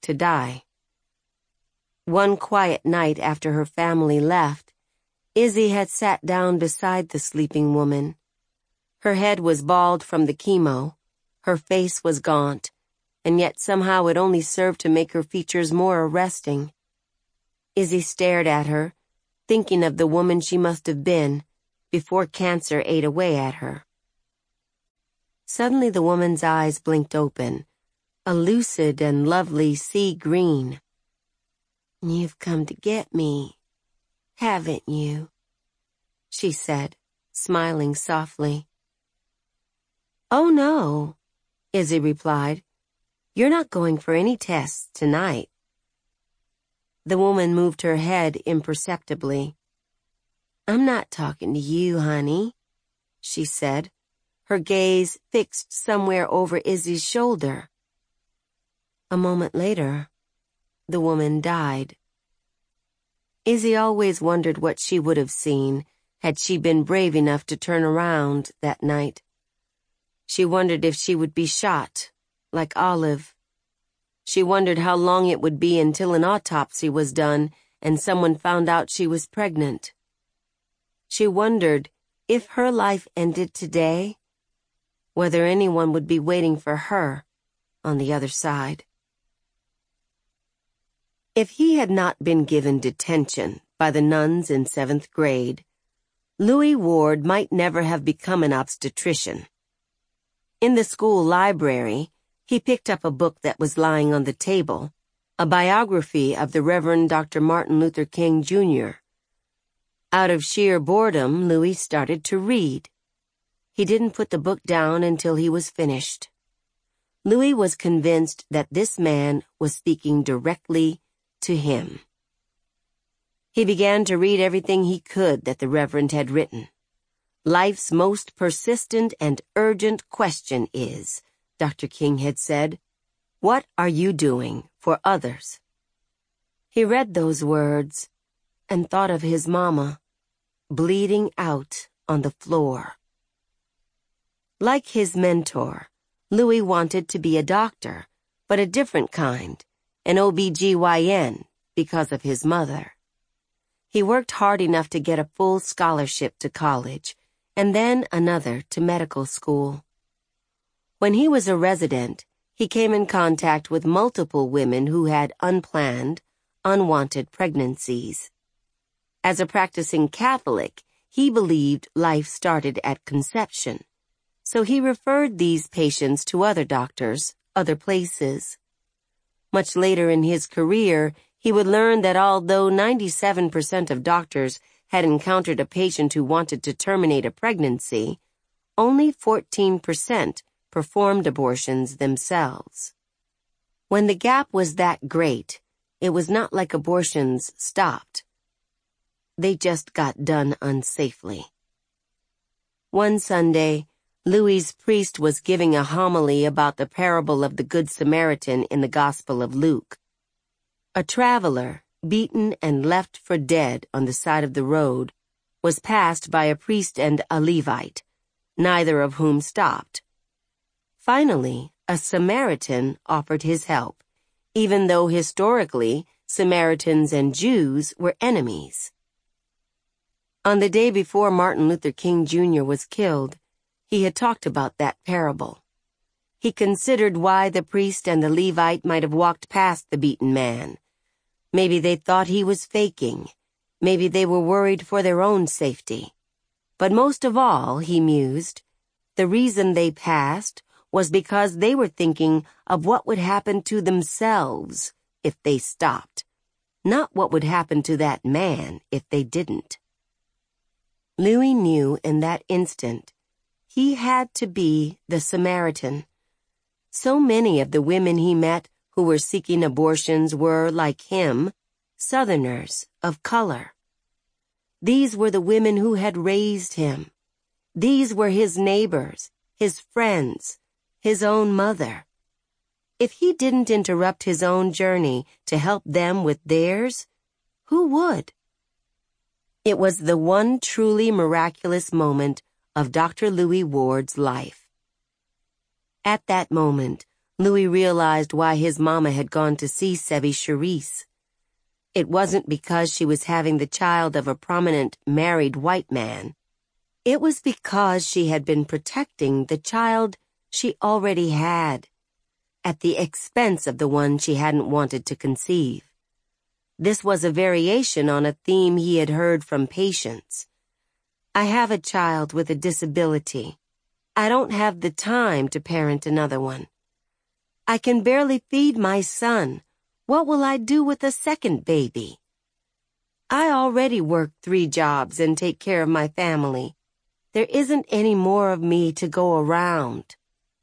to die. One quiet night after her family left, Izzy had sat down beside the sleeping woman. Her head was bald from the chemo, her face was gaunt, and yet somehow it only served to make her features more arresting. Izzy stared at her, thinking of the woman she must have been before cancer ate away at her. Suddenly the woman's eyes blinked open, a lucid and lovely sea green. "You've come to get me, haven't you?" she said, smiling softly. "Oh, no," Izzy replied. "You're not going for any tests tonight." The woman moved her head imperceptibly. "I'm not talking to you, honey," she said, her gaze fixed somewhere over Izzy's shoulder. A moment later, the woman died. Izzy always wondered what she would have seen had she been brave enough to turn around that night. She wondered if she would be shot, like Olive. She wondered how long it would be until an autopsy was done and someone found out she was pregnant. She wondered if her life ended today, whether anyone would be waiting for her on the other side. If he had not been given detention by the nuns in 7th grade, Louis Ward might never have become an obstetrician. In the school library, he picked up a book that was lying on the table, a biography of the Reverend Dr. Martin Luther King, Jr. Out of sheer boredom, Louis started to read. He didn't put the book down until he was finished. Louis was convinced that this man was speaking directly to him. He began to read everything he could that the Reverend had written. "Life's most persistent and urgent question is," Dr. King had said, "what are you doing for others?" He read those words and thought of his mama, bleeding out on the floor. Like his mentor, Louis wanted to be a doctor, but a different kind, an OB-GYN, because of his mother. He worked hard enough to get a full scholarship to college, and then another to medical school. When he was a resident, he came in contact with multiple women who had unplanned, unwanted pregnancies. As a practicing Catholic, he believed life started at conception, so he referred these patients to other doctors, other places. Much later in his career, he would learn that although 97% of doctors had encountered a patient who wanted to terminate a pregnancy, only 14% performed abortions themselves. When the gap was that great, it was not like abortions stopped. They just got done unsafely. One Sunday, Louis's priest was giving a homily about the parable of the Good Samaritan in the Gospel of Luke. A traveler, beaten and left for dead on the side of the road, was passed by a priest and a Levite, neither of whom stopped. Finally, a Samaritan offered his help, even though historically Samaritans and Jews were enemies. On the day before Martin Luther King, Jr. was killed, he had talked about that parable. He considered why the priest and the Levite might have walked past the beaten man. Maybe they thought he was faking. Maybe they were worried for their own safety. But most of all, he mused, the reason they passed was because they were thinking of what would happen to themselves if they stopped, not what would happen to that man if they didn't. Louis knew in that instant he had to be the Samaritan. So many of the women he met who were seeking abortions were, like him, Southerners of color. These were the women who had raised him. These were his neighbors, his friends, his own mother. If he didn't interrupt his own journey to help them with theirs, who would? It was the one truly miraculous moment of Dr. Louis Ward's life. At that moment, Louis realized why his mama had gone to see Sebi Charisse. It wasn't because she was having the child of a prominent married white man. It was because she had been protecting the child she already had, at the expense of the one she hadn't wanted to conceive. This was a variation on a theme he had heard from patients. I have a child with a disability. I don't have the time to parent another one. I can barely feed my son. What will I do with a second baby? I already work 3 jobs and take care of my family. There isn't any more of me to go around.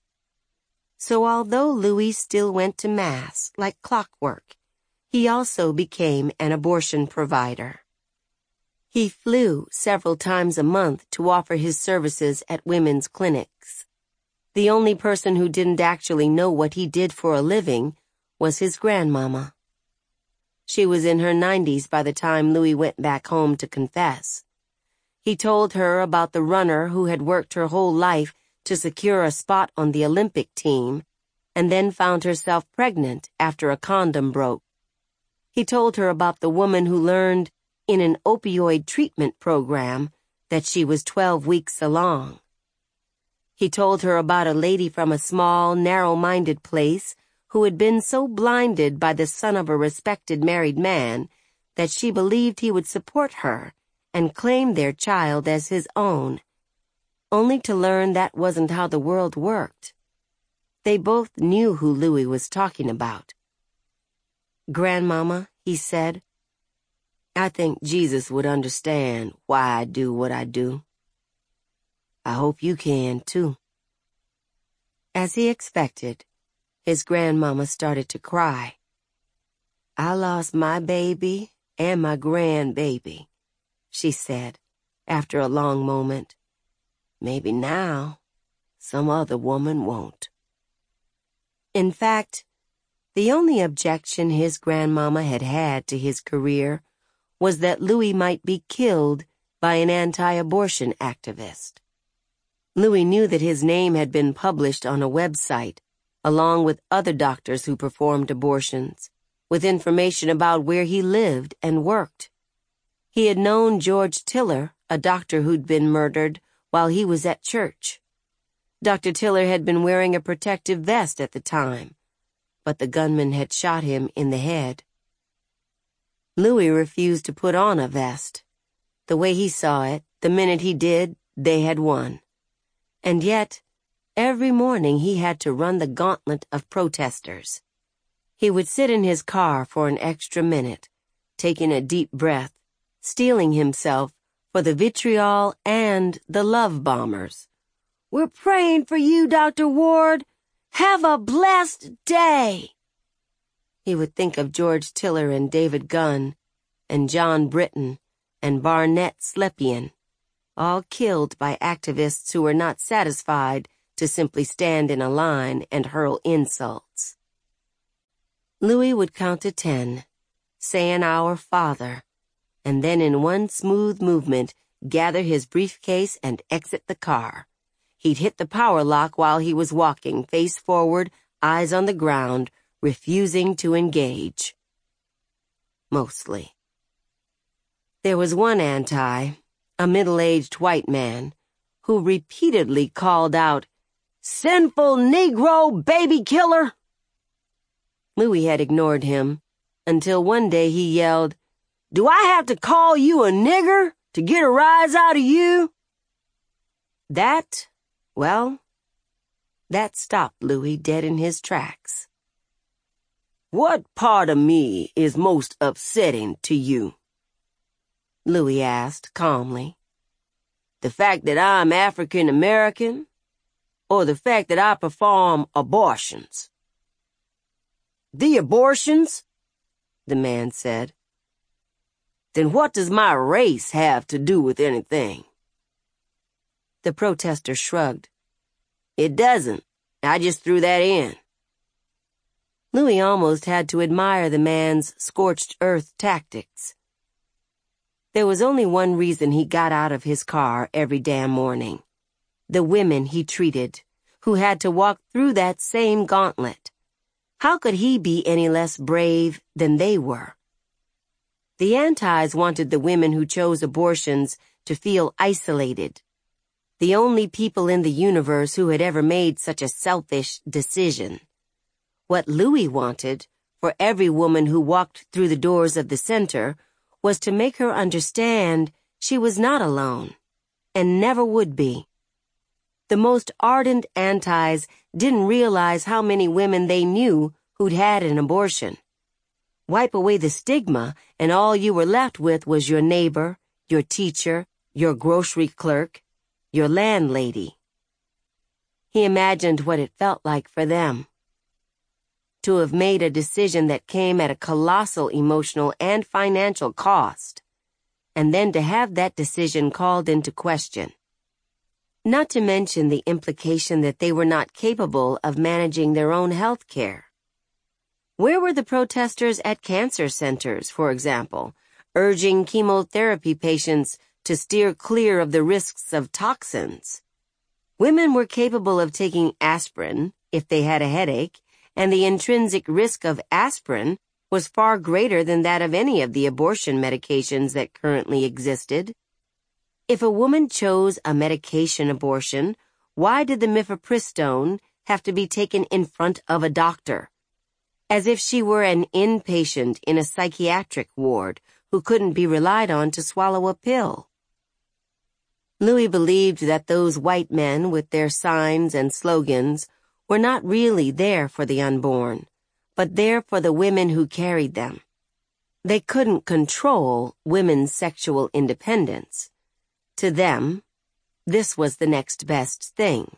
So although Louis still went to Mass like clockwork, he also became an abortion provider. He flew several times a month to offer his services at women's clinics. The only person who didn't actually know what he did for a living was his grandmama. She was in her 90s by the time Louis went back home to confess. He told her about the runner who had worked her whole life to secure a spot on the Olympic team and then found herself pregnant after a condom broke. He told her about the woman who learned in an opioid treatment program that she was 12 weeks along. He told her about a lady from a small, narrow-minded place who had been so blinded by the son of a respected married man that she believed he would support her and claim their child as his own, only to learn that wasn't how the world worked. They both knew who Louis was talking about. "Grandmama," he said, "I think Jesus would understand why I do what I do. I hope you can, too." As he expected, his grandmama started to cry. "I lost my baby and my grandbaby," she said, after a long moment. "Maybe now, some other woman won't." In fact, the only objection his grandmama had had to his career was that Louis might be killed by an anti-abortion activist. Louis knew that his name had been published on a website, along with other doctors who performed abortions, with information about where he lived and worked. He had known George Tiller, a doctor who'd been murdered while he was at church. Dr. Tiller had been wearing a protective vest at the time, but the gunman had shot him in the head. Louis refused to put on a vest. The way he saw it, the minute he did, they had won. And yet, every morning he had to run the gauntlet of protesters. He would sit in his car for an extra minute, taking a deep breath, steeling himself for the vitriol and the love bombers. "We're praying for you, Dr. Ward. Have a blessed day." He would think of George Tiller and David Gunn and John Britton and Barnett Slepian, all killed by activists who were not satisfied to simply stand in a line and hurl insults. Louis would count to 10, say an Our Father, and then in one smooth movement gather his briefcase and exit the car. He'd hit the power lock while he was walking, face forward, eyes on the ground, refusing to engage. Mostly. There was one a middle-aged white man, who repeatedly called out, "Sinful Negro baby killer!" Louis had ignored him, until one day he yelled, "Do I have to call you a nigger to get a rise out of you?" That stopped Louis dead in his tracks. "What part of me is most upsetting to you?" Louis asked calmly. "The fact that I'm African American, or the fact that I perform abortions?" "The abortions?" the man said. "Then what does my race have to do with anything?" The protester shrugged. "It doesn't. I just threw that in." Louis almost had to admire the man's scorched earth tactics. There was only one reason he got out of his car every damn morning: the women he treated, who had to walk through that same gauntlet. How could he be any less brave than they were? The antis wanted the women who chose abortions to feel isolated, the only people in the universe who had ever made such a selfish decision. What Louis wanted, for every woman who walked through the doors of the center, was to make her understand she was not alone, and never would be. The most ardent antis didn't realize how many women they knew who'd had an abortion. Wipe away the stigma, and all you were left with was your neighbor, your teacher, your grocery clerk, your landlady. He imagined what it felt like for them. To have made a decision that came at a colossal emotional and financial cost, and then to have that decision called into question. Not to mention the implication that they were not capable of managing their own health care. Where were the protesters at cancer centers, for example, urging chemotherapy patients to steer clear of the risks of toxins? Women were capable of taking aspirin if they had a headache, and the intrinsic risk of aspirin was far greater than that of any of the abortion medications that currently existed. If a woman chose a medication abortion, why did the mifepristone have to be taken in front of a doctor? As if she were an inpatient in a psychiatric ward who couldn't be relied on to swallow a pill. Louis believed that those white men with their signs and slogans were not really there for the unborn, but there for the women who carried them. They couldn't control women's sexual independence. To them, this was the next best thing.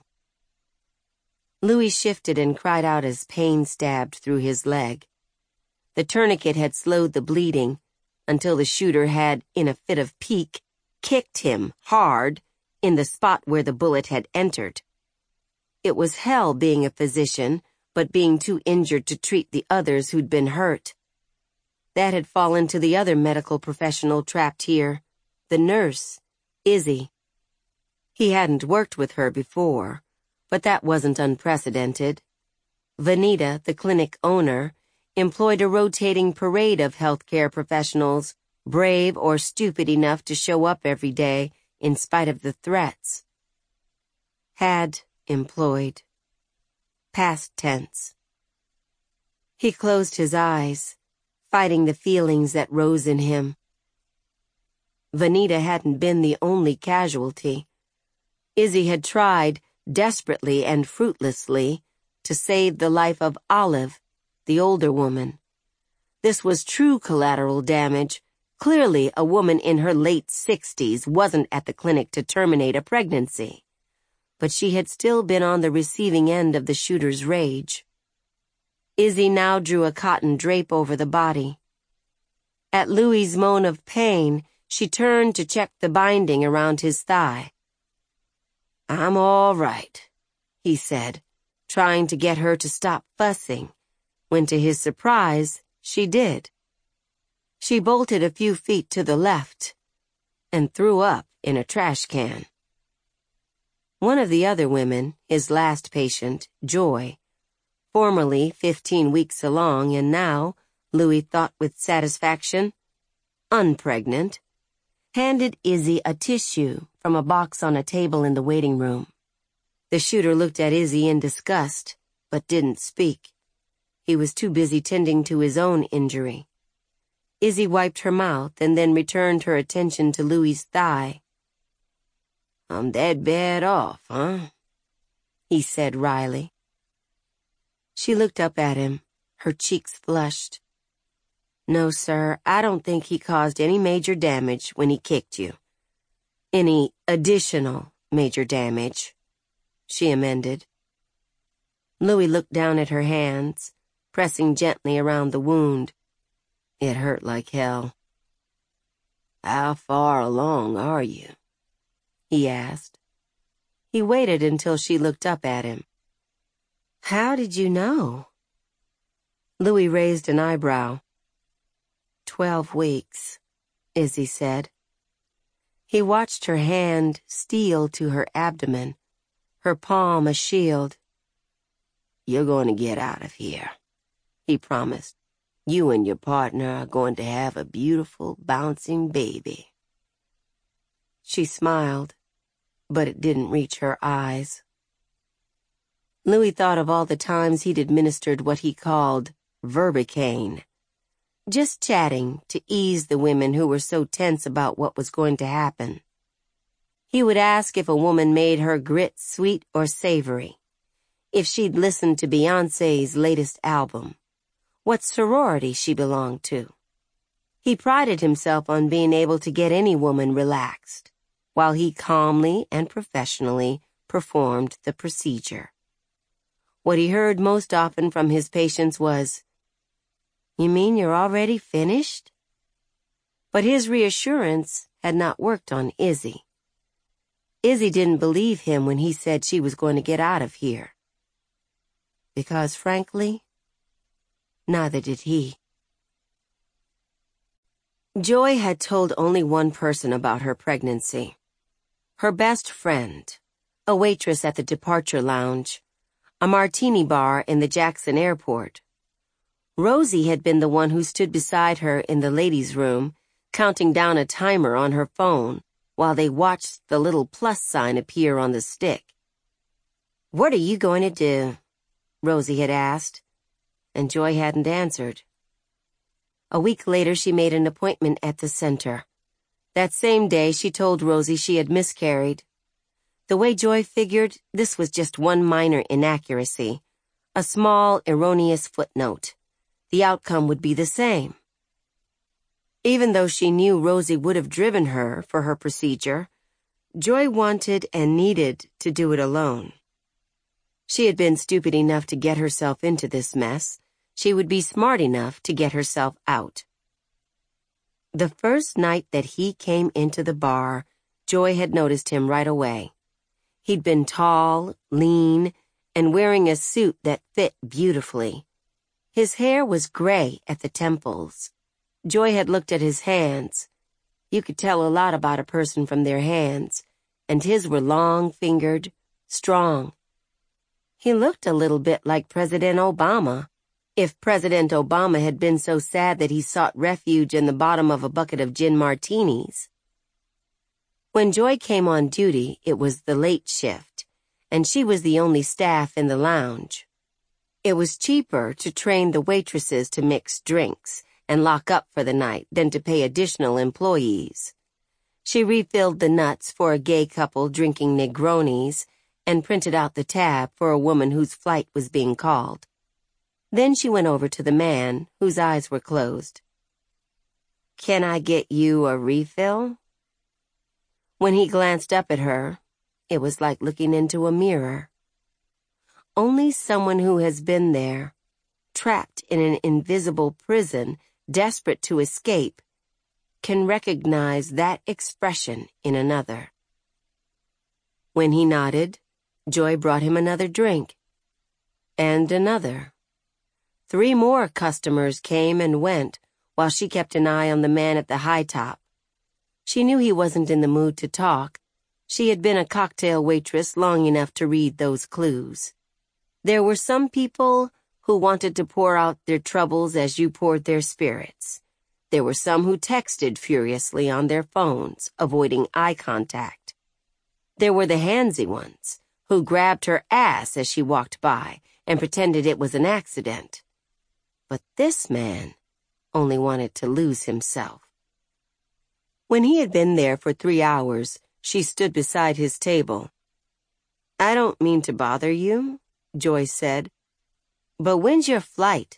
Louis shifted and cried out as pain stabbed through his leg. The tourniquet had slowed the bleeding until the shooter had, in a fit of pique, kicked him hard in the spot where the bullet had entered. It was hell being a physician, but being too injured to treat the others who'd been hurt. That had fallen to the other medical professional trapped here, the nurse, Izzy. He hadn't worked with her before, but that wasn't unprecedented. Vanita, the clinic owner, employed a rotating parade of healthcare professionals, brave or stupid enough to show up every day in spite of the threats. Had employed. Past tense. He closed his eyes, fighting the feelings that rose in him. Vanita hadn't been the only casualty. Izzy had tried, desperately and fruitlessly, to save the life of Olive, the older woman. This was true collateral damage. Clearly, a woman in her late 60s wasn't at the clinic to terminate a pregnancy. But she had still been on the receiving end of the shooter's rage. Izzy now drew a cotton drape over the body. At Louis's moan of pain, she turned to check the binding around his thigh. "I'm all right," he said, trying to get her to stop fussing, when to his surprise, she did. She bolted a few feet to the left and threw up in a trash can. One of the other women, his last patient, Joy, formerly 15 weeks along and now, Louis thought with satisfaction, unpregnant, handed Izzy a tissue from a box on a table in the waiting room. The shooter looked at Izzy in disgust, but didn't speak. He was too busy tending to his own injury. Izzy wiped her mouth and then returned her attention to Louis's thigh. "I'm that bad off, huh?" he said wryly. She looked up at him, her cheeks flushed. "No, sir, I don't think he caused any major damage when he kicked you. Any additional major damage," she amended. Louis looked down at her hands, pressing gently around the wound. It hurt like hell. "How far along are you?" he asked. He waited until she looked up at him. "How did you know?" Louis raised an eyebrow. 12 weeks, Izzy said. He watched her hand steal to her abdomen, her palm a shield. "You're going to get out of here," he promised. "You and your partner are going to have a beautiful, bouncing baby." She smiled, but it didn't reach her eyes. Louis thought of all the times he'd administered what he called Verbicaine, just chatting to ease the women who were so tense about what was going to happen. He would ask if a woman made her grits sweet or savory, if she'd listened to Beyoncé's latest album, what sorority she belonged to. He prided himself on being able to get any woman relaxed, while he calmly and professionally performed the procedure. What he heard most often from his patients was, "You mean you're already finished?" But his reassurance had not worked on Izzy. Izzy didn't believe him when he said she was going to get out of here. Because, frankly, neither did he. Joy had told only one person about her pregnancy. Her best friend, a waitress at the departure lounge, a martini bar in the Jackson airport. Rosie had been the one who stood beside her in the ladies' room, counting down a timer on her phone while they watched the little plus sign appear on the stick. "What are you going to do?" Rosie had asked, and Joy hadn't answered. A week later, she made an appointment at the center. That same day, she told Rosie she had miscarried. The way Joy figured, this was just one minor inaccuracy, a small, erroneous footnote. The outcome would be the same. Even though she knew Rosie would have driven her for her procedure, Joy wanted and needed to do it alone. She had been stupid enough to get herself into this mess. She would be smart enough to get herself out. The first night that he came into the bar, Joy had noticed him right away. He'd been tall, lean, and wearing a suit that fit beautifully. His hair was gray at the temples. Joy had looked at his hands. You could tell a lot about a person from their hands, and his were long-fingered, strong. He looked a little bit like President Obama, if President Obama had been so sad that he sought refuge in the bottom of a bucket of gin martinis. When Joy came on duty, it was the late shift, and she was the only staff in the lounge. It was cheaper to train the waitresses to mix drinks and lock up for the night than to pay additional employees. She refilled the nuts for a gay couple drinking Negronis and printed out the tab for a woman whose flight was being called. Then she went over to the man, whose eyes were closed. "Can I get you a refill?" When he glanced up at her, it was like looking into a mirror. Only someone who has been there, trapped in an invisible prison, desperate to escape, can recognize that expression in another. When he nodded, Joy brought him another drink. And another. 3 more customers came and went, while she kept an eye on the man at the high top. She knew he wasn't in the mood to talk. She had been a cocktail waitress long enough to read those clues. There were some people who wanted to pour out their troubles as you poured their spirits. There were some who texted furiously on their phones, avoiding eye contact. There were the handsy ones, who grabbed her ass as she walked by and pretended it was an accident. But this man only wanted to lose himself. When he had been there for 3 hours, she stood beside his table. "I don't mean to bother you," Joy said, "but when's your flight?"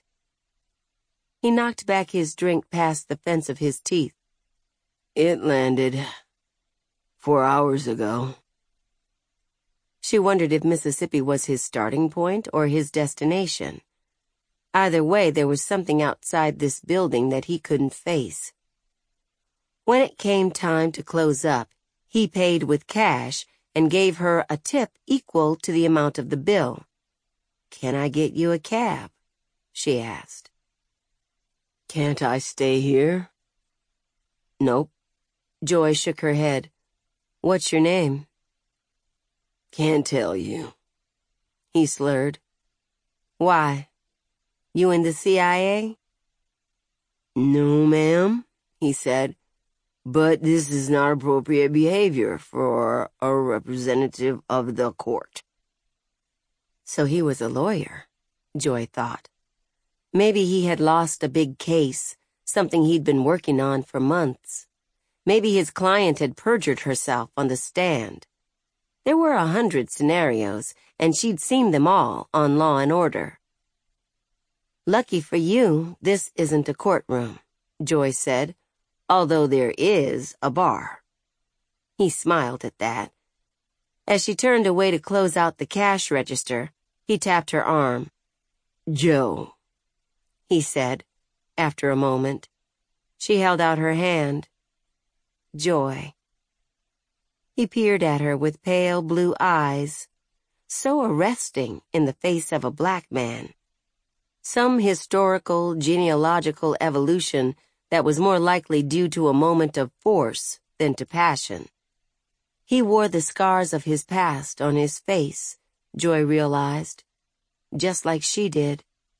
He knocked back his drink past the fence of his teeth. "It landed 4 hours ago." She wondered if Mississippi was his starting point or his destination. Either way, there was something outside this building that he couldn't face. When it came time to close up, he paid with cash and gave her a tip equal to the amount of the bill. "Can I get you a cab?" she asked. "Can't I stay here?" "Nope." Joy shook her head. "What's your name?" Can't tell you, he slurred. Why? You in the CIA? No, ma'am, he said, but this is not appropriate behavior for a representative of the court. So he was a lawyer, Joy thought. Maybe he had lost a big case, something he'd been working on for months. Maybe his client had perjured herself on the stand. There were 100 scenarios, and she'd seen them all on Law and Order. Lucky for you, this isn't a courtroom, Joy said, although there is a bar. He smiled at that. As she turned away to close out the cash register, he tapped her arm. Joe, he said, after a moment. She held out her hand. Joy. He peered at her with pale blue eyes, so arresting in the face of a black man. Some historical, genealogical evolution that was more likely due to a moment of force than to passion. He wore the scars of his past on his face, Joy realized, just like she did.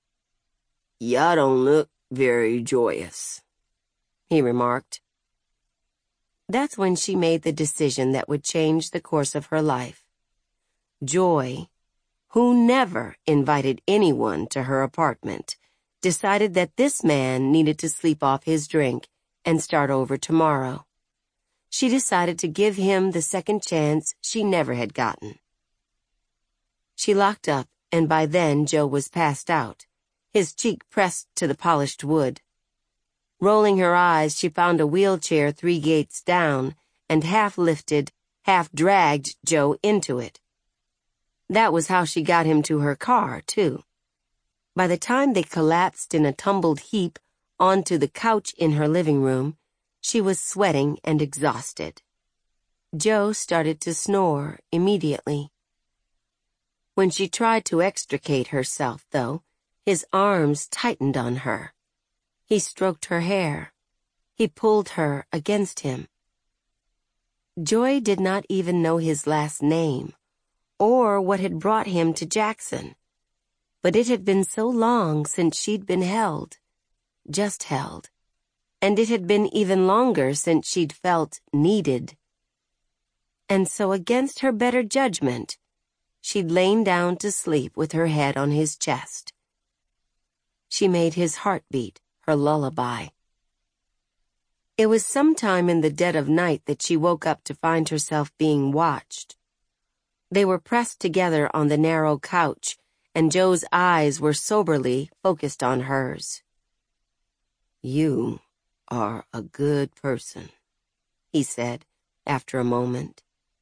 "Ya don't look very joyous," he remarked. That's when she made the decision that would change the course of her life. Joy, who never invited anyone to her apartment, decided that this man needed to sleep off his drink and start over tomorrow. She decided to give him the second chance she never had gotten. She locked up, and by then Joe was passed out, his cheek pressed to the polished wood. Rolling her eyes, she found a wheelchair 3 gates down and half-lifted, half-dragged Joe into it. That was how she got him to her car, too. By the time they collapsed in a tumbled heap onto the couch in her living room, she was sweating and exhausted. Joe started to snore immediately. When she tried to extricate herself, though, his arms tightened on her. He stroked her hair. He pulled her against him. Joy did not even know his last name, or what had brought him to Jackson. But it had been so long since she'd been held, just held, and it had been even longer since she'd felt needed. And so against her better judgment, she'd lain down to sleep with her head on his chest. She made his heartbeat her lullaby. It was sometime in the dead of night that she woke up to find herself being watched. They were pressed together on the narrow couch, and Joe's eyes were soberly focused on hers. "You are a good person," he said after a moment.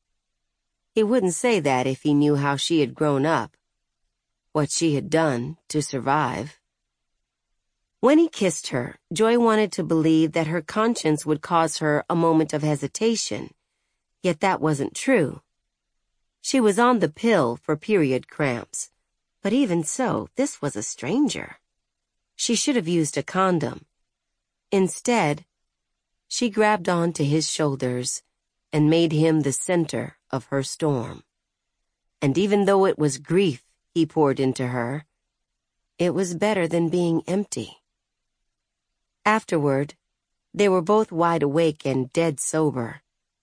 He wouldn't say that if he knew how she had grown up, what she had done to survive. When he kissed her, Joy wanted to believe that her conscience would cause her a moment of hesitation, yet that wasn't true. She was on the pill for period cramps, but even so, this was a stranger. She should have used a condom. Instead, she grabbed onto his shoulders and made him the center of her storm. And even though it was grief he poured into her, it was better than being empty. Afterward, they were both wide awake and dead sober.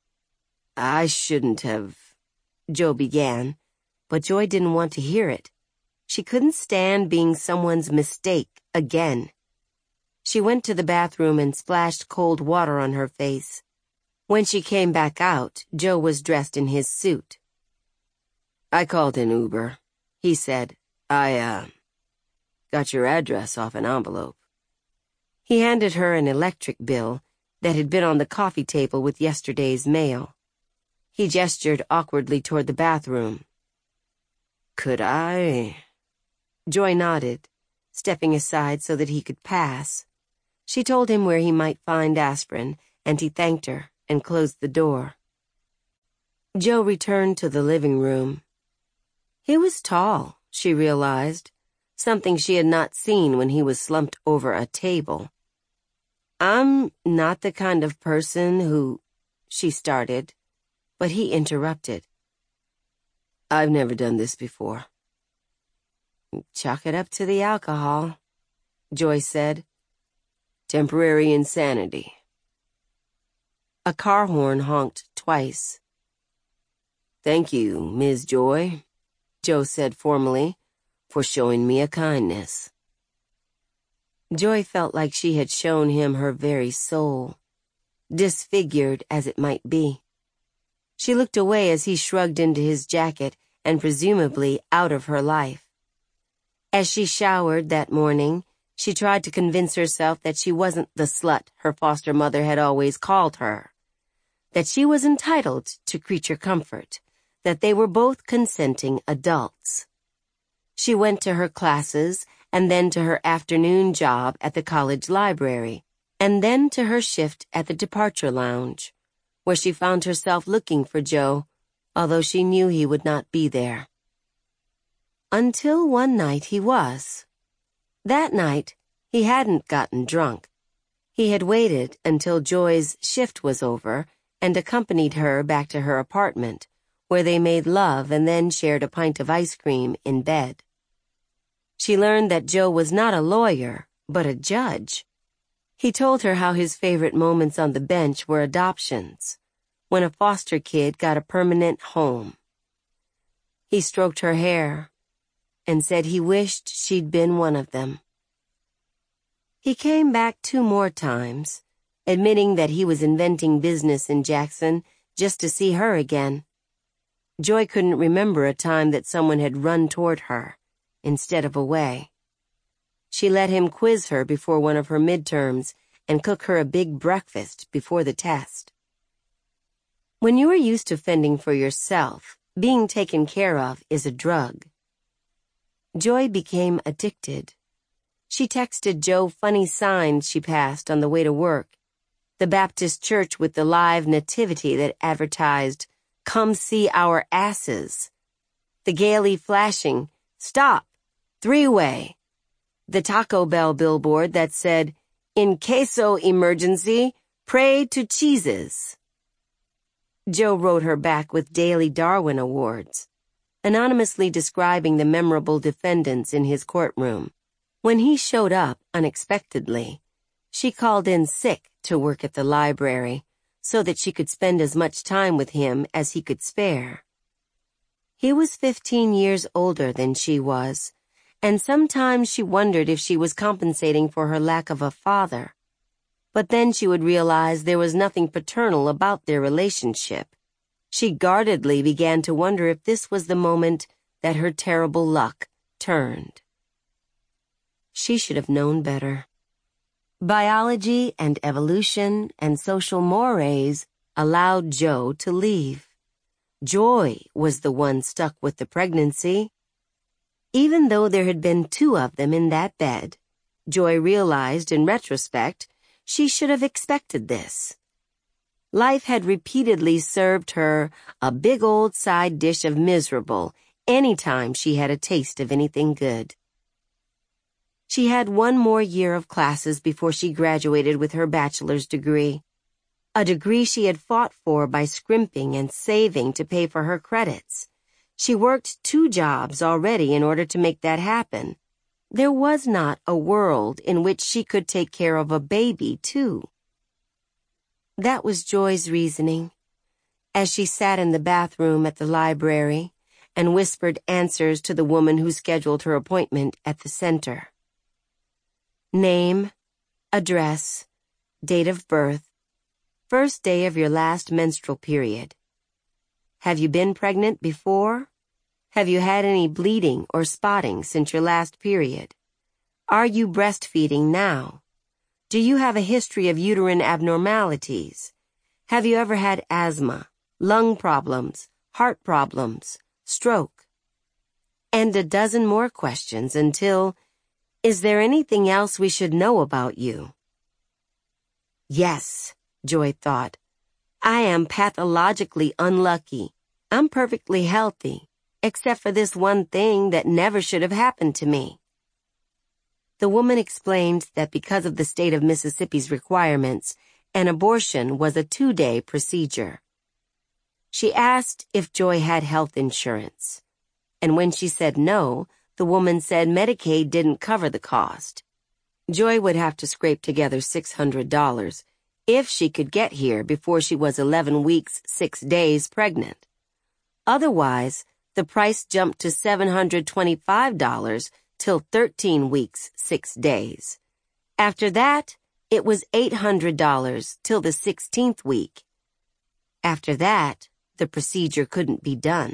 "I shouldn't have," Joe began, but Joy didn't want to hear it. She couldn't stand being someone's mistake again. She went to the bathroom and splashed cold water on her face. When she came back out, Joe was dressed in his suit. "I called an Uber," he said. I got your address off an envelope." He handed her an electric bill that had been on the coffee table with yesterday's mail. He gestured awkwardly toward the bathroom. "Could I?" Joy nodded, stepping aside so that he could pass. She told him where he might find aspirin, and he thanked her and closed the door. Joe returned to the living room. He was tall, she realized, something she had not seen when he was slumped over a table. "I'm not the kind of person who," she started, but he interrupted. I've never done this before. Chalk it up to the alcohol, Joy said. Temporary insanity. A car horn honked twice. Thank you, Ms. Joy, Joe said formally, for showing me a kindness. Joy felt like she had shown him her very soul, disfigured as it might be. She looked away as he shrugged into his jacket and presumably out of her life. As she showered that morning, she tried to convince herself that she wasn't the slut her foster mother had always called her, that she was entitled to creature comfort, that they were both consenting adults. She went to her classes and then to her afternoon job at the college library, and then to her shift at the departure lounge, where she found herself looking for Joe, although she knew he would not be there. Until one night he was. That night, he hadn't gotten drunk. He had waited until Joy's shift was over and accompanied her back to her apartment, where they made love and then shared a pint of ice cream in bed. She learned that Joe was not a lawyer, but a judge. He told her how his favorite moments on the bench were adoptions, when a foster kid got a permanent home. He stroked her hair and said he wished she'd been one of them. He came back 2 more times, admitting that he was inventing business in Jackson just to see her again. Joy couldn't remember a time that someone had run toward her instead of away. She let him quiz her before one of her midterms and cook her a big breakfast before the test. When you are used to fending for yourself, being taken care of is a drug. Joy became addicted. She texted Joe funny signs she passed on the way to work. The Baptist church with the live nativity that advertised, "Come see our asses." The gaily flashing, "Stop, 3-way." The Taco Bell billboard that said, "In queso emergency, pray to cheeses." Joe wrote her back with daily Darwin awards, anonymously describing the memorable defendants in his courtroom. When he showed up unexpectedly, she called in sick to work at the library so that she could spend as much time with him as he could spare. He was 15 years older than she was, and sometimes she wondered if she was compensating for her lack of a father. But then she would realize there was nothing paternal about their relationship. She guardedly began to wonder if this was the moment that her terrible luck turned. She should have known better. Biology and evolution and social mores allowed Joe to leave. Joy was the one stuck with the pregnancy. Even though there had been 2 of them in that bed, Joy realized in retrospect she should have expected this. Life had repeatedly served her a big old side dish of miserable any time she had a taste of anything good. She had 1 more year of classes before she graduated with her bachelor's degree, a degree she had fought for by scrimping and saving to pay for her credits. She worked 2 jobs already in order to make that happen. There was not a world in which she could take care of a baby, too. That was Joy's reasoning, as she sat in the bathroom at the library and whispered answers to the woman who scheduled her appointment at the center. Name, address, date of birth, first day of your last menstrual period. Have you been pregnant before? Have you had any bleeding or spotting since your last period? Are you breastfeeding now? Do you have a history of uterine abnormalities? Have you ever had asthma, lung problems, heart problems, stroke? And a dozen more questions until, is there anything else we should know about you? Yes, Joy thought. I am pathologically unlucky. I'm perfectly healthy, except for this one thing that never should have happened to me. The woman explained that because of the state of Mississippi's requirements, an abortion was a 2-day procedure. She asked if Joy had health insurance, and when she said no, the woman said Medicaid didn't cover the cost. Joy would have to scrape together $600 if she could get here before she was 11 weeks, 6 days pregnant. Otherwise, the price jumped to $725 till 13 weeks, 6 days. After that, it was $800 till the 16th week. After that, the procedure couldn't be done.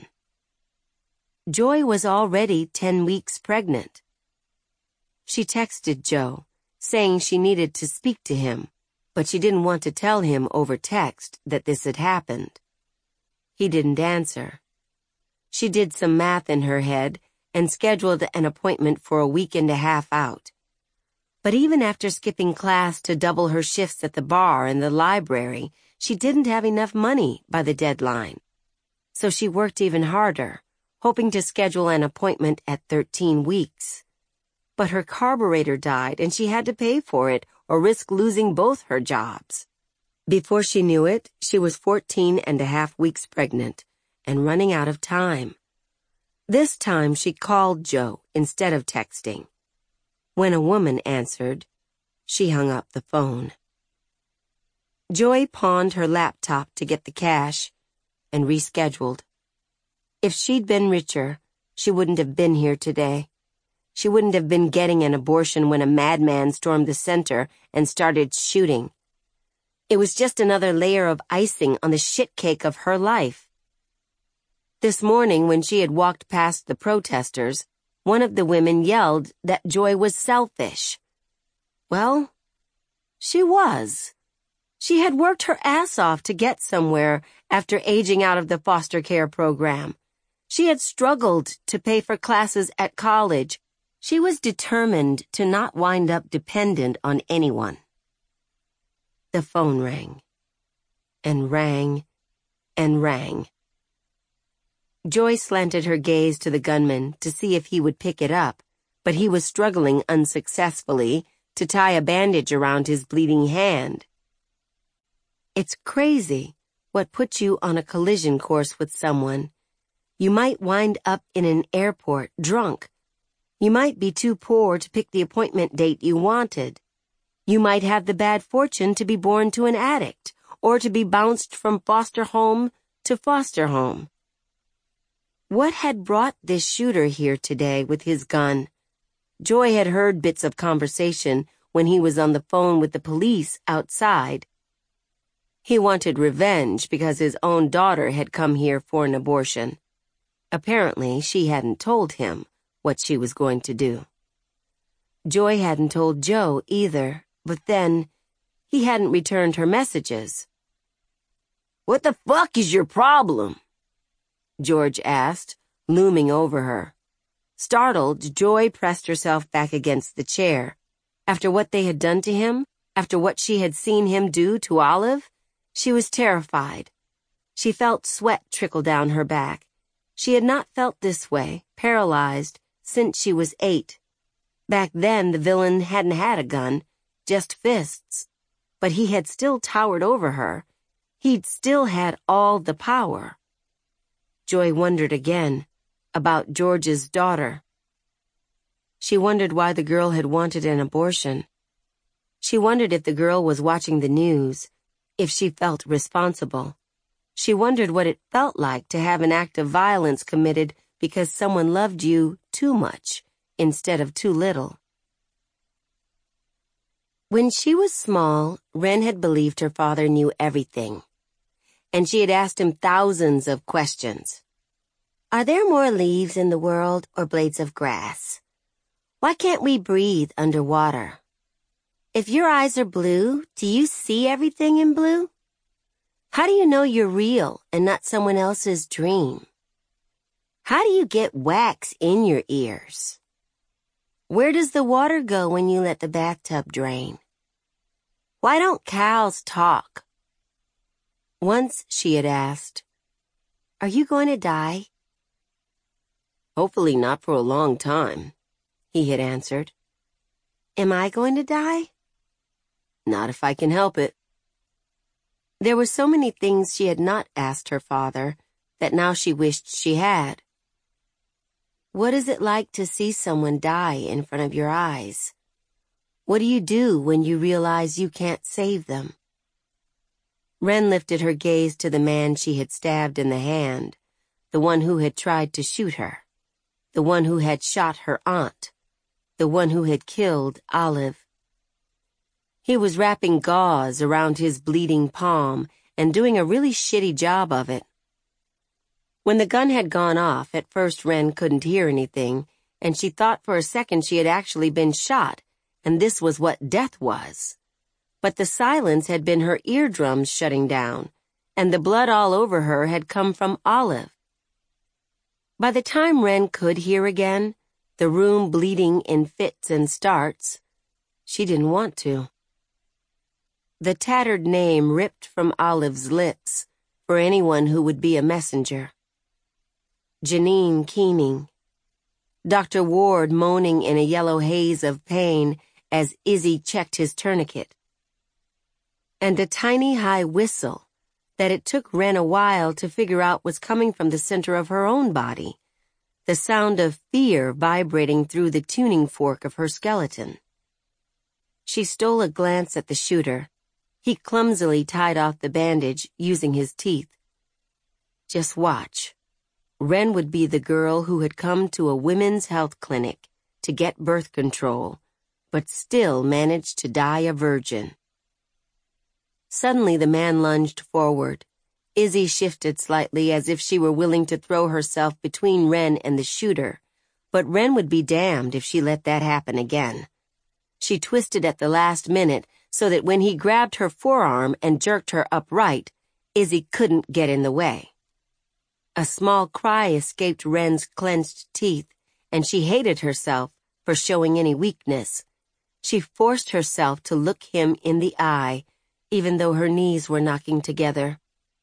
Joy was already 10 weeks pregnant. She texted Joe, saying she needed to speak to him, but she didn't want to tell him over text that this had happened. He didn't answer. She did some math in her head and scheduled an appointment for a week and a half out. But even after skipping class to double her shifts at the bar and the library, she didn't have enough money by the deadline. So she worked even harder, hoping to schedule an appointment at 13 weeks. But her carburetor died and she had to pay for it or risk losing both her jobs. Before she knew it, she was 14 and a half weeks pregnant and running out of time. This time she called Joe instead of texting. When a woman answered, she hung up the phone. Joy pawned her laptop to get the cash and rescheduled. If she'd been richer, she wouldn't have been here today. She wouldn't have been getting an abortion when a madman stormed the center and started shooting. It was just another layer of icing on the shit cake of her life. This morning, when she had walked past the protesters, one of the women yelled that Joy was selfish. Well, she was. She had worked her ass off to get somewhere after aging out of the foster care program. She had struggled to pay for classes at college. She was determined to not wind up dependent on anyone. The phone rang, and rang, and rang. Joy slanted her gaze to the gunman to see if he would pick it up, but he was struggling unsuccessfully to tie a bandage around his bleeding hand. It's crazy what puts you on a collision course with someone. You might wind up in an airport drunk. You might be too poor to pick the appointment date you wanted. You might have the bad fortune to be born to an addict, or to be bounced from foster home to foster home. What had brought this shooter here today with his gun? Joy had heard bits of conversation when he was on the phone with the police outside. He wanted revenge because his own daughter had come here for an abortion. Apparently, she hadn't told him what she was going to do. Joy hadn't told Joe either, but then he hadn't returned her messages. "What the fuck is your problem?" George asked, looming over her. Startled, Joy pressed herself back against the chair. After what they had done to him, after what she had seen him do to Olive, she was terrified. She felt sweat trickle down her back. She had not felt this way, paralyzed, since she was 8. Back then, the villain hadn't had a gun, just fists. But he had still towered over her. He'd still had all the power. Joy wondered again about George's daughter. She wondered why the girl had wanted an abortion. She wondered if the girl was watching the news, if she felt responsible. She wondered what it felt like to have an act of violence committed because someone loved you too much instead of too little. When she was small, Wren had believed her father knew everything, and she had asked him thousands of questions. Are there more leaves in the world or blades of grass? Why can't we breathe underwater? If your eyes are blue, do you see everything in blue? How do you know you're real and not someone else's dream? How do you get wax in your ears? Where does the water go when you let the bathtub drain? Why don't cows talk? Once she had asked, "Are you going to die?" "Hopefully not for a long time," he had answered. "Am I going to die?" "Not if I can help it." There were so many things she had not asked her father that now she wished she had. What is it like to see someone die in front of your eyes? What do you do when you realize you can't save them? Wren lifted her gaze to the man she had stabbed in the hand, the one who had tried to shoot her, the one who had shot her aunt, the one who had killed Olive. He was wrapping gauze around his bleeding palm and doing a really shitty job of it. When the gun had gone off, at first Wren couldn't hear anything, and she thought for a second she had actually been shot, and this was what death was. But the silence had been her eardrums shutting down, and the blood all over her had come from Olive. By the time Wren could hear again, the room bleeding in fits and starts, she didn't want to. The tattered name ripped from Olive's lips for anyone who would be a messenger. Janine Keening. Dr. Ward moaning in a yellow haze of pain as Izzy checked his tourniquet. And a tiny high whistle that it took Wren a while to figure out was coming from the center of her own body, the sound of fear vibrating through the tuning fork of her skeleton. She stole a glance at the shooter. He clumsily tied off the bandage using his teeth. Just watch. Wren would be the girl who had come to a women's health clinic to get birth control, but still managed to die a virgin. Suddenly the man lunged forward. Izzy shifted slightly as if she were willing to throw herself between Wren and the shooter, but Wren would be damned if she let that happen again. She twisted at the last minute so that when he grabbed her forearm and jerked her upright, Izzy couldn't get in the way. A small cry escaped Wren's clenched teeth, and she hated herself for showing any weakness. She forced herself to look him in the eye, even though her knees were knocking together.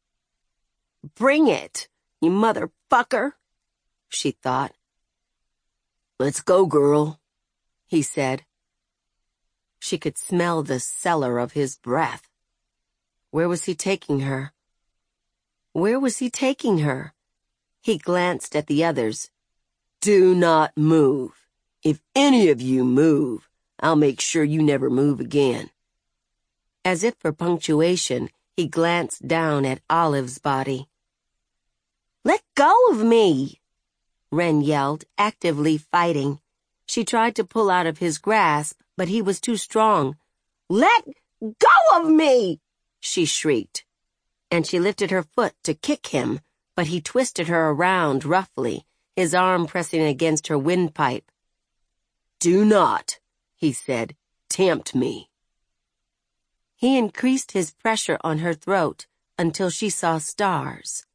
"Bring it, you motherfucker," she thought. "Let's go, girl," he said. She could smell the cellar of his breath. Where was he taking her? Where was he taking her? He glanced at the others. "Do not move. If any of you move, I'll make sure you never move again." As if for punctuation, he glanced down at Olive's body. "Let go of me!" Wren yelled, actively fighting. She tried to pull out of his grasp, but he was too strong. "Let go of me!" she shrieked. And she lifted her foot to kick him, but he twisted her around roughly, his arm pressing against her windpipe. "Do not," he said, "tempt me." He increased his pressure on her throat until she saw stars.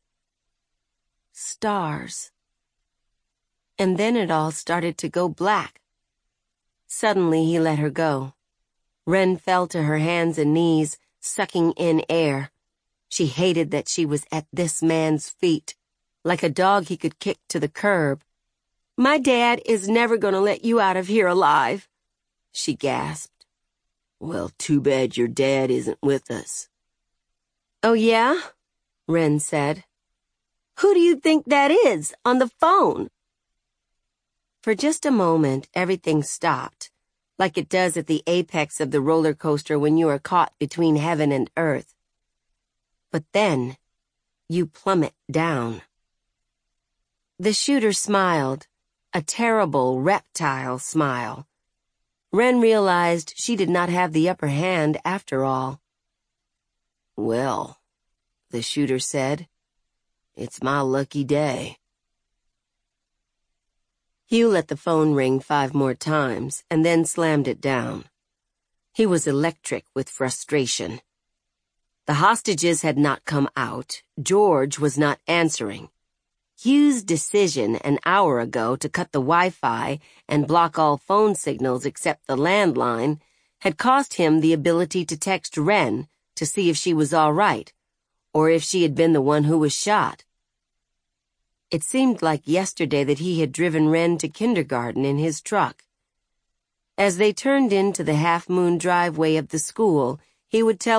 Stars. And then it all started to go black. Suddenly he let her go. Wren fell to her hands and knees, sucking in air. She hated that she was at this man's feet, like a dog he could kick to the curb. "My dad is never going to let you out of here alive," she gasped. "Well, too bad your dad isn't with us." "Oh, yeah?" Wren said. "Who do you think that is on the phone?" For just a moment, everything stopped, like it does at the apex of the roller coaster when you are caught between heaven and earth. But then, you plummet down. The shooter smiled, a terrible reptile smile. Wren realized she did not have the upper hand after all. "Well," the shooter said, "it's my lucky day." Hugh let the phone ring 5 more times and then slammed it down. He was electric with frustration. The hostages had not come out. George was not answering. Hugh's decision an hour ago to cut the Wi-Fi and block all phone signals except the landline had cost him the ability to text Wren to see if she was all right, or if she had been the one who was shot. It seemed like yesterday that he had driven Wren to kindergarten in his truck. As they turned into the half-moon driveway of the school, he would tell her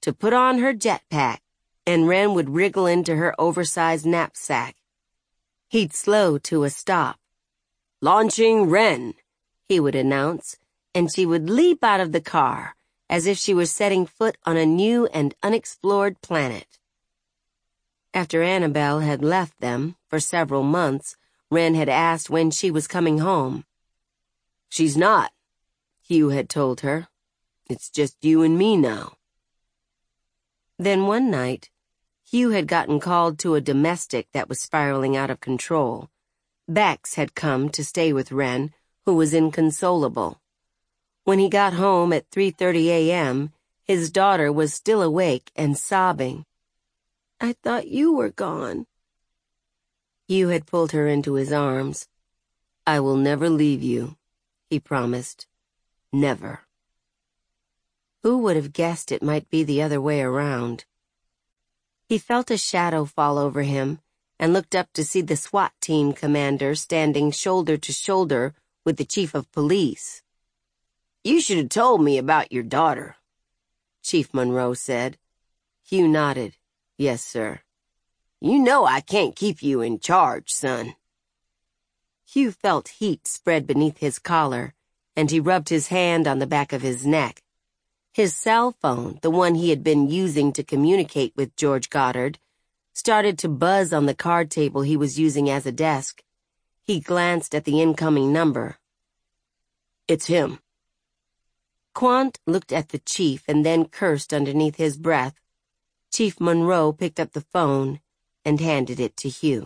to put on her jetpack, and Wren would wriggle into her oversized knapsack. He'd slow to a stop. "Launching Wren," he would announce, and she would leap out of the car as if she were setting foot on a new and unexplored planet. After Annabelle had left them for several months, Wren had asked when she was coming home. "She's not," Hugh had told her. "It's just you and me now." Then one night, Hugh had gotten called to a domestic that was spiraling out of control. Bex had come to stay with Wren, who was inconsolable. When he got home at 3:30 a.m., his daughter was still awake and sobbing. "I thought you were gone." Hugh had pulled her into his arms. "I will never leave you," he promised. "Never." Who would have guessed it might be the other way around? He felt a shadow fall over him and looked up to see the SWAT team commander standing shoulder to shoulder with the chief of police. "You should have told me about your daughter," Chief Monroe said. Hugh nodded. "Yes, sir." "You know I can't keep you in charge, son." Hugh felt heat spread beneath his collar, and he rubbed his hand on the back of his neck. His cell phone, the one he had been using to communicate with George Goddard, started to buzz on the card table he was using as a desk. He glanced at the incoming number. "It's him." Quandt looked at the chief and then cursed underneath his breath. Chief Monroe picked up the phone and handed it to Hugh.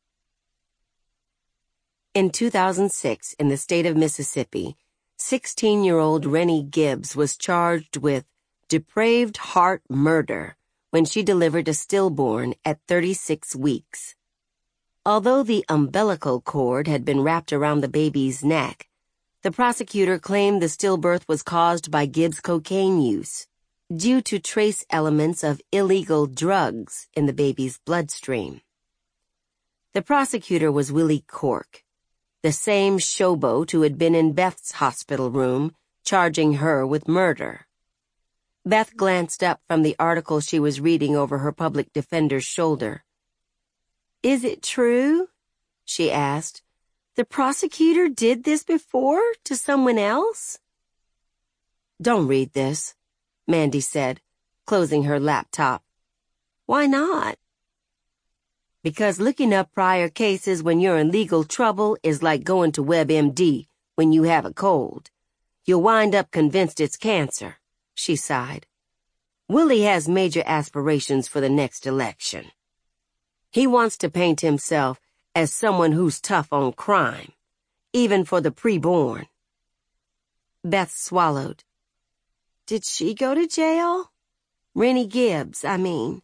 In 2006, in the state of Mississippi, 16-year-old Rennie Gibbs was charged with depraved heart murder when she delivered a stillborn at 36 weeks. Although the umbilical cord had been wrapped around the baby's neck, the prosecutor claimed the stillbirth was caused by Gibbs' cocaine use, due to trace elements of illegal drugs in the baby's bloodstream. The prosecutor was Willie Cork, the same showboat who had been in Beth's hospital room, charging her with murder. Beth glanced up from the article she was reading over her public defender's shoulder. "Is it true?" she asked. "The prosecutor did this before to someone else?" "Don't read this," Mandy said, closing her laptop. "Why not?" "Because looking up prior cases when you're in legal trouble is like going to WebMD when you have a cold. You'll wind up convinced it's cancer," she sighed. "Willie has major aspirations for the next election. He wants to paint himself as someone who's tough on crime, even for the preborn." Beth swallowed. "Did she go to jail? Rennie Gibbs, I mean."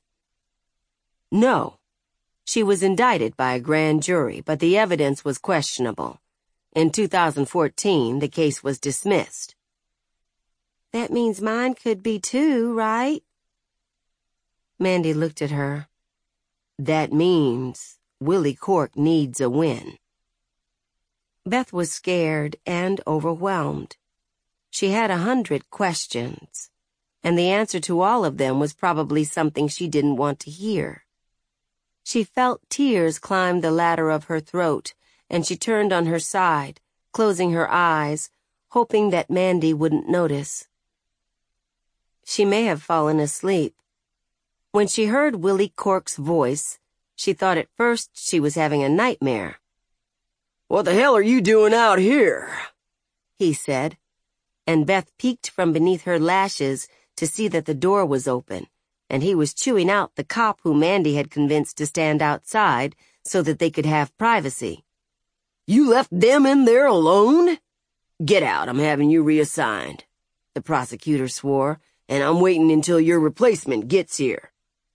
"No. She was indicted by a grand jury, but the evidence was questionable. In 2014, the case was dismissed." "That means mine could be too, right?" Mandy looked at her. "That means Willie Cork needs a win." Beth was scared and overwhelmed. She had 100 questions, and the answer to all of them was probably something she didn't want to hear. She felt tears climb the ladder of her throat, and she turned on her side, closing her eyes, hoping that Mandy wouldn't notice. She may have fallen asleep. When she heard Willie Cork's voice, she thought at first she was having a nightmare. "What the hell are you doing out here?" he said, and Beth peeked from beneath her lashes to see that the door was open, and he was chewing out the cop who Mandy had convinced to stand outside so that they could have privacy. "You left them in there alone? Get out, I'm having you reassigned," the prosecutor swore, "and I'm waiting until your replacement gets here."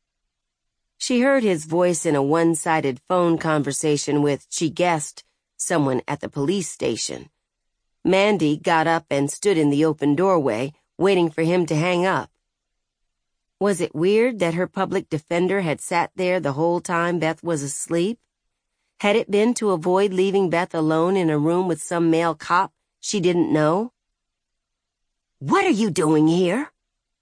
She heard his voice in a one-sided phone conversation with, she guessed, someone at the police station. Mandy got up and stood in the open doorway, waiting for him to hang up. Was it weird that her public defender had sat there the whole time Beth was asleep? Had it been to avoid leaving Beth alone in a room with some male cop she didn't know? "What are you doing here?"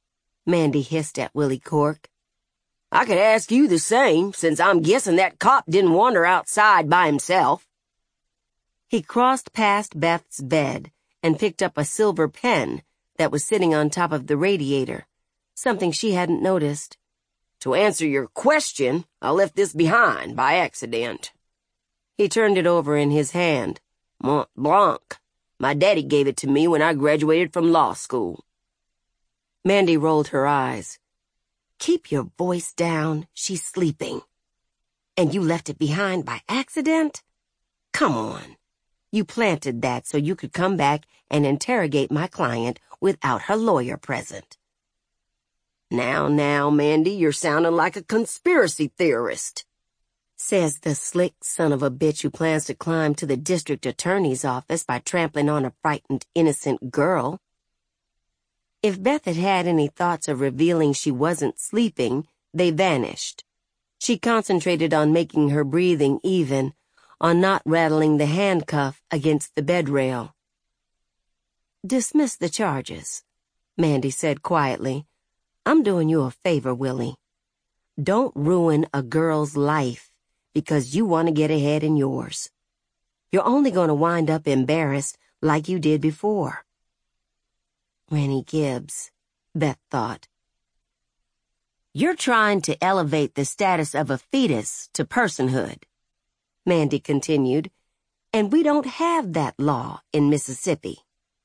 Mandy hissed at Willie Cork. I could ask you the same, since I'm guessing that cop didn't wander outside by himself. He crossed past Beth's bed and picked up a silver pen that was sitting on top of the radiator, something she hadn't noticed. To answer your question, I left this behind by accident. He turned it over in his hand. Mont Blanc. My daddy gave it to me when I graduated from law school. Mandy rolled her eyes. Keep your voice down. She's sleeping. And you left it behind by accident? Come on. You planted that so you could come back and interrogate my client without her lawyer present. Now, Mandy, you're sounding like a conspiracy theorist, says the slick son of a bitch who plans to climb to the district attorney's office by trampling on a frightened, innocent girl. If Beth had had any thoughts of revealing she wasn't sleeping, they vanished. She concentrated on making her breathing even, on not rattling the handcuff against the bed rail. Dismiss the charges, Mandy said quietly. I'm doing you a favor, Willie. Don't ruin a girl's life because you want to get ahead in yours. You're only going to wind up embarrassed like you did before. Rennie Gibbs, Beth thought. You're trying to elevate the status of a fetus to personhood, Mandy continued, and we don't have that law in Mississippi.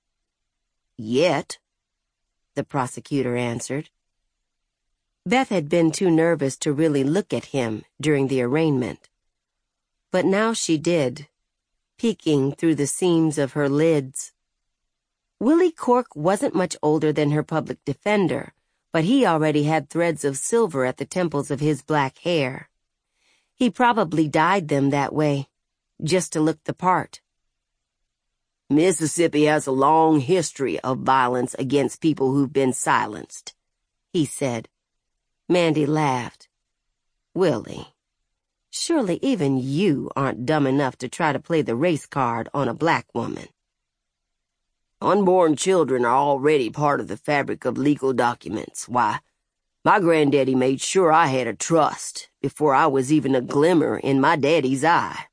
Yet, the prosecutor answered. Beth had been too nervous to really look at him during the arraignment. But now she did, peeking through the seams of her lids. Willie Cork wasn't much older than her public defender, but he already had threads of silver at the temples of his black hair. He probably dyed them that way, just to look the part. Mississippi has a long history of violence against people who've been silenced, he said. Mandy laughed. Willie, surely even you aren't dumb enough to try to play the race card on a black woman. Unborn children are already part of the fabric of legal documents. Why, my granddaddy made sure I had a trust before I was even a glimmer in my daddy's eye.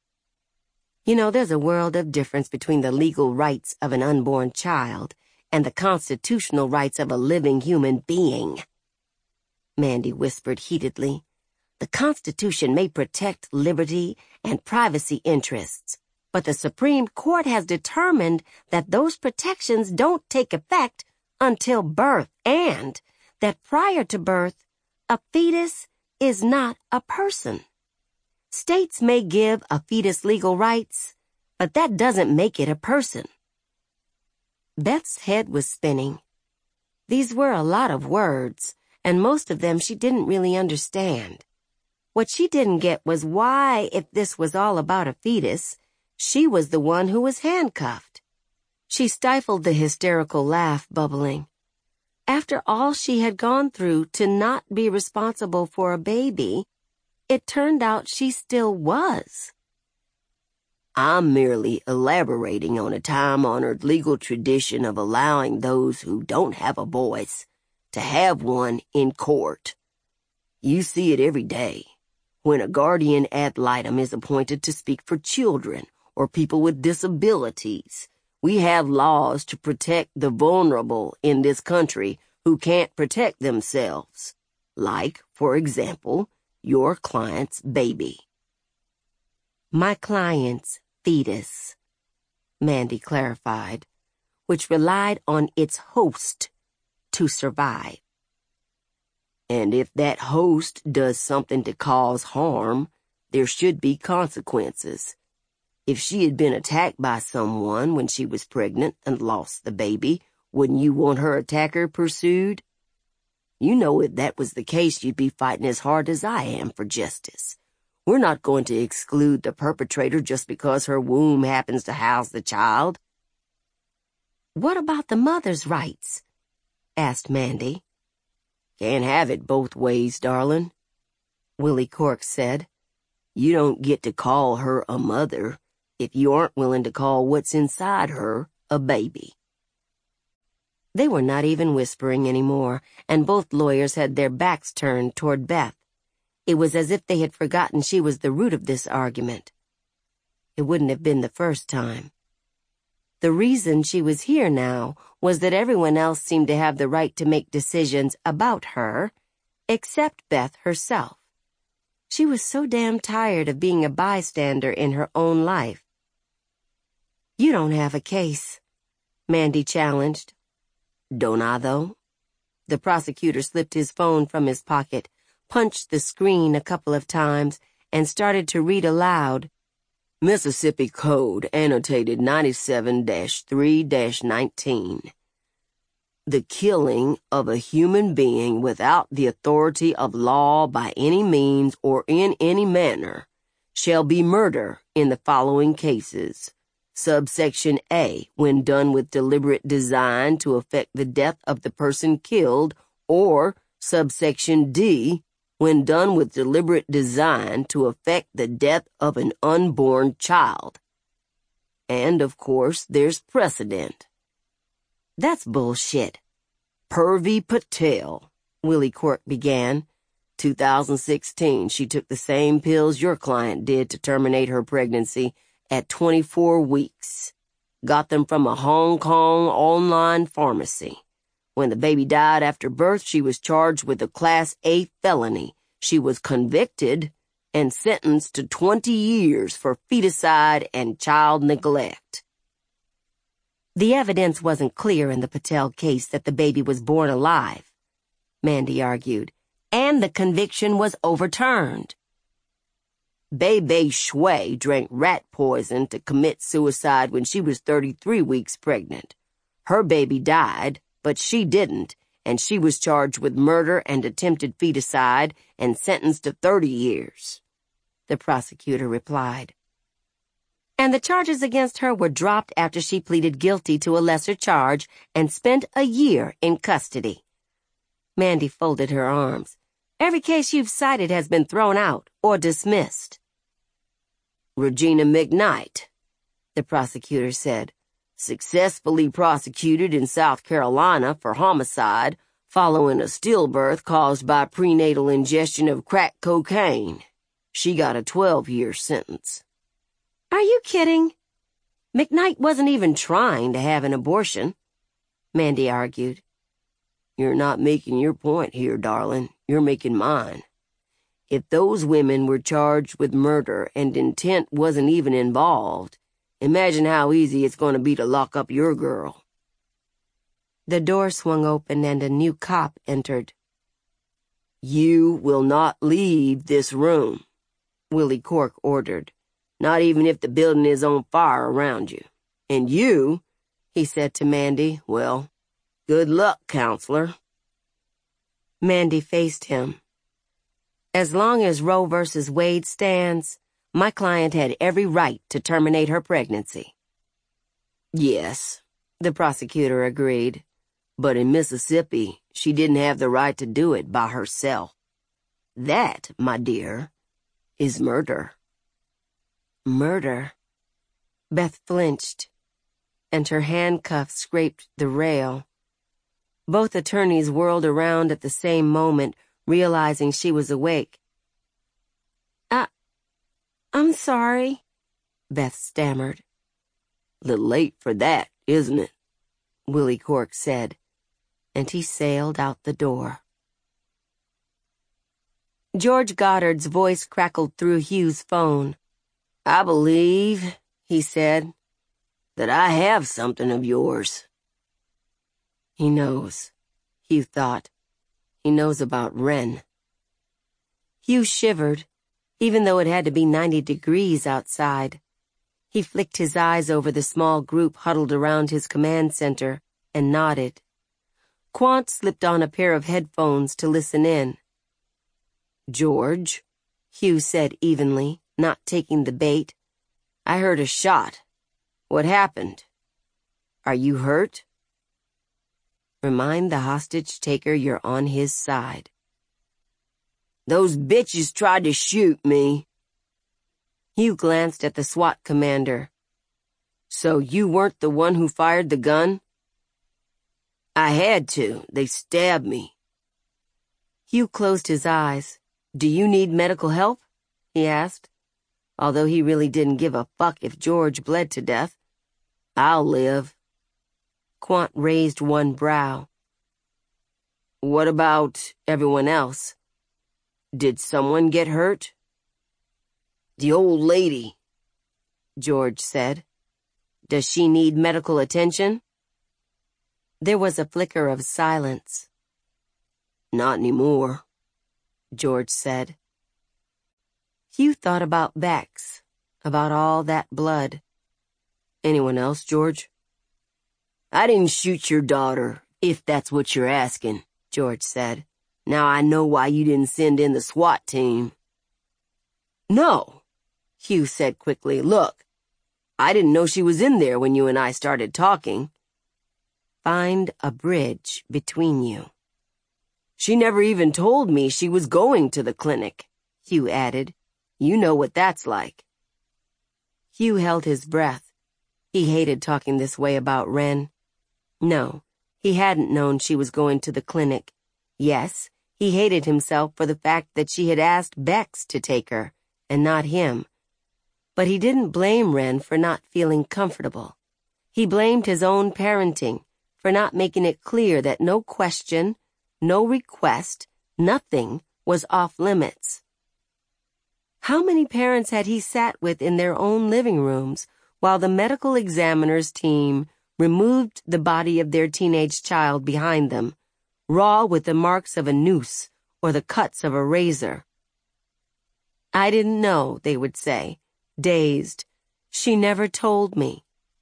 You know, there's a world of difference between the legal rights of an unborn child and the constitutional rights of a living human being, Mandy whispered heatedly. The Constitution may protect liberty and privacy interests, but the Supreme Court has determined that those protections don't take effect until birth, and that prior to birth, a fetus is not a person. States may give a fetus legal rights, but that doesn't make it a person. Beth's head was spinning. These were a lot of words, and most of them she didn't really understand. What she didn't get was why, if this was all about a fetus, she was the one who was handcuffed. She stifled the hysterical laugh bubbling. After all she had gone through to not be responsible for a baby, it turned out she still was. I'm merely elaborating on a time-honored legal tradition of allowing those who don't have a voice to have one in court. You see it every day, when a guardian ad litem is appointed to speak for children or people with disabilities. We have laws to protect the vulnerable in this country who can't protect themselves, like, for example, your client's baby. My client's fetus, Mandy clarified, which relied on its host to survive. And if that host does something to cause harm, there should be consequences. If she had been attacked by someone when she was pregnant and lost the baby, wouldn't you want her attacker pursued? You know if that was the case, you'd be fighting as hard as I am for justice. We're not going to exclude the perpetrator just because her womb happens to house the child. What about the mother's rights? Asked Mandy. Can't have it both ways, darling, Willie Cork said. You don't get to call her a mother if you aren't willing to call what's inside her a baby. They were not even whispering anymore, and both lawyers had their backs turned toward Beth. It was as if they had forgotten she was the root of this argument. It wouldn't have been the first time. The reason she was here now was that everyone else seemed to have the right to make decisions about her, except Beth herself. She was so damn tired of being a bystander in her own life. "You don't have a case," Mandy challenged. "Don't I, though?" The prosecutor slipped his phone from his pocket, punched the screen a couple of times, and started to read aloud. Mississippi Code annotated 97-3-19. The killing of a human being without the authority of law by any means or in any manner shall be murder in the following cases. Subsection A, when done with deliberate design to effect the death of the person killed, or subsection D, when done with deliberate design to effect the death of an unborn child. And, of course, there's precedent. "That's bullshit." "Purvi Patel," Willie Quirk began. 2016, she took the same pills your client did to terminate her pregnancy at 24 weeks. Got them from a Hong Kong online pharmacy. When the baby died after birth, she was charged with a Class A felony. She was convicted and sentenced to 20 years for feticide and child neglect. The evidence wasn't clear in the Patel case that the baby was born alive, Mandy argued, and the conviction was overturned. Bei Shui drank rat poison to commit suicide when she was 33 weeks pregnant. Her baby died, but she didn't, and she was charged with murder and attempted feticide and sentenced to 30 years, the prosecutor replied. And the charges against her were dropped after she pleaded guilty to a lesser charge and spent a year in custody. Mandy folded her arms. Every case you've cited has been thrown out or dismissed. Regina McKnight, the prosecutor said, successfully prosecuted in South Carolina for homicide following a stillbirth caused by prenatal ingestion of crack cocaine. She got a 12-year sentence. Are you kidding? McKnight wasn't even trying to have an abortion, Mandy argued. You're not making your point here, darling. You're making mine. If those women were charged with murder and intent wasn't even involved, imagine how easy it's going to be to lock up your girl. The door swung open and a new cop entered. You will not leave this room, Willie Quirk ordered, not even if the building is on fire around you. And you, he said to Mandy, well, good luck, counselor. Mandy faced him. As long as Roe versus Wade stands, my client had every right to terminate her pregnancy. Yes, the prosecutor agreed, but in Mississippi, she didn't have the right to do it by herself. That, my dear, is murder. Murder? Beth flinched, and her handcuff scraped the rail. Both attorneys whirled around at the same moment, realizing she was awake. I'm sorry, Beth stammered. Little late for that, isn't it? Willie Quirk said, and he sailed out the door. George Goddard's voice crackled through Hugh's phone. I believe, he said, that I have something of yours. He knows, Hugh thought. He knows about Wren. Hugh shivered, even though it had to be 90 degrees outside. He flicked his eyes over the small group huddled around his command center and nodded. Quant slipped on a pair of headphones to listen in. George, Hugh said evenly, not taking the bait. I heard a shot. What happened? Are you hurt? Remind the hostage-taker you're on his side. Those bitches tried to shoot me. Hugh glanced at the SWAT commander. So you weren't the one who fired the gun? I had to. They stabbed me. Hugh closed his eyes. Do you need medical help? He asked, although he really didn't give a fuck if George bled to death. I'll live. Quant raised one brow. What about everyone else? Did someone get hurt? The old lady, George said. Does she need medical attention? There was a flicker of silence. Not anymore, George said. Hugh thought about Bex, about all that blood. Anyone else, George? I didn't shoot your daughter, if that's what you're asking, George said. Now I know why you didn't send in the SWAT team. No, Hugh said quickly. Look, I didn't know she was in there when you and I started talking. Find a bridge between you. She never even told me she was going to the clinic, Hugh added. You know what that's like. Hugh held his breath. He hated talking this way about Wren. No, he hadn't known she was going to the clinic. Yes, he hated himself for the fact that she had asked Bex to take her, and not him. But he didn't blame Wren for not feeling comfortable. He blamed his own parenting for not making it clear that no question, no request, nothing was off limits. How many parents had he sat with in their own living rooms while the medical examiner's team removed the body of their teenage child behind them, raw with the marks of a noose or the cuts of a razor? I didn't know, they would say, dazed. She never told me.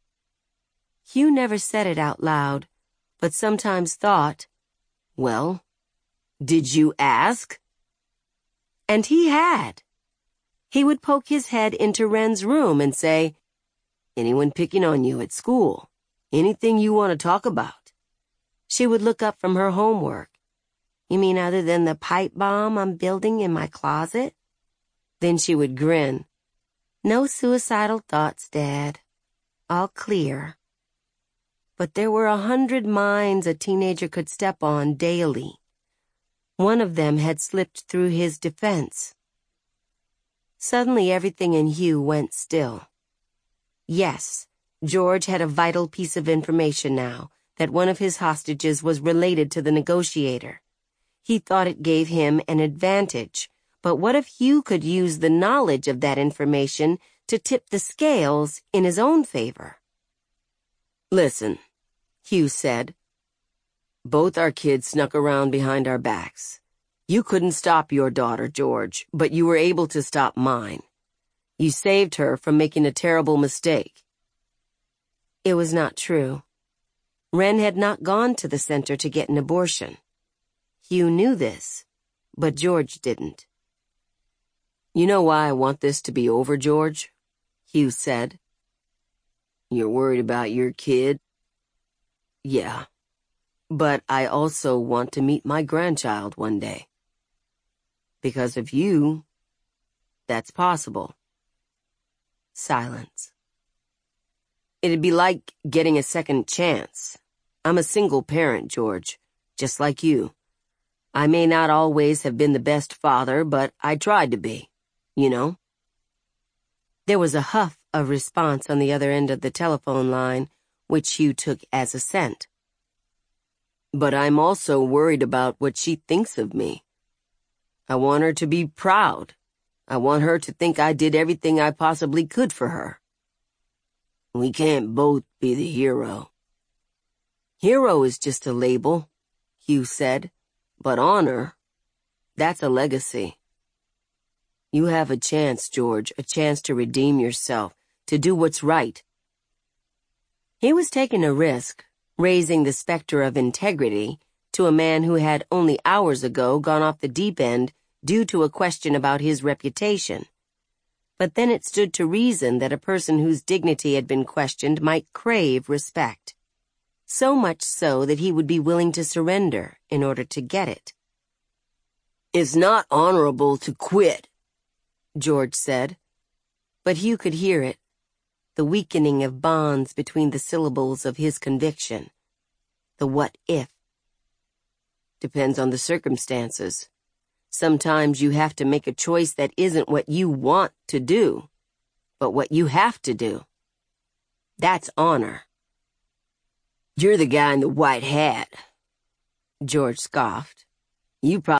Hugh never said it out loud, but sometimes thought, well, did you ask? And he had. He would poke his head into Wren's room and say, anyone picking on you at school? Anything you want to talk about? She would look up from her homework. You mean other than the pipe bomb I'm building in my closet? Then she would grin. No suicidal thoughts, Dad. All clear. But there were 100 mines a teenager could step on daily. One of them had slipped through his defense. Suddenly everything in Hugh went still. Yes, George had a vital piece of information now, that one of his hostages was related to the negotiator. He thought it gave him an advantage, but what if Hugh could use the knowledge of that information to tip the scales in his own favor? Listen, Hugh said. Both our kids snuck around behind our backs. You couldn't stop your daughter, George, but you were able to stop mine. You saved her from making a terrible mistake. It was not true. Wren had not gone to the center to get an abortion. Hugh knew this, but George didn't. You know why I want this to be over, George? Hugh said. You're worried about your kid? Yeah. But I also want to meet my grandchild one day. Because of you, that's possible. Silence. It'd be like getting a second chance. I'm a single parent, George, just like you. I may not always have been the best father, but I tried to be, you know? There was a huff of response on the other end of the telephone line, which Hugh took as assent. But I'm also worried about what she thinks of me. I want her to be proud. I want her to think I did everything I possibly could for her. We can't both be the hero. Hero is just a label, Hugh said, but honor, that's a legacy. You have a chance, George, a chance to redeem yourself, to do what's right. He was taking a risk, raising the specter of integrity to a man who had only hours ago gone off the deep end due to a question about his reputation. But then it stood to reason that a person whose dignity had been questioned might crave respect. So much so that he would be willing to surrender in order to get it. It's not honorable to quit, George said. But Hugh could hear it, the weakening of bonds between the syllables of his conviction. the what if. Depends on the circumstances. Sometimes you have to make a choice that isn't what you want to do, but what you have to do. That's honor. "You're the guy in the white hat," George scoffed. "You probably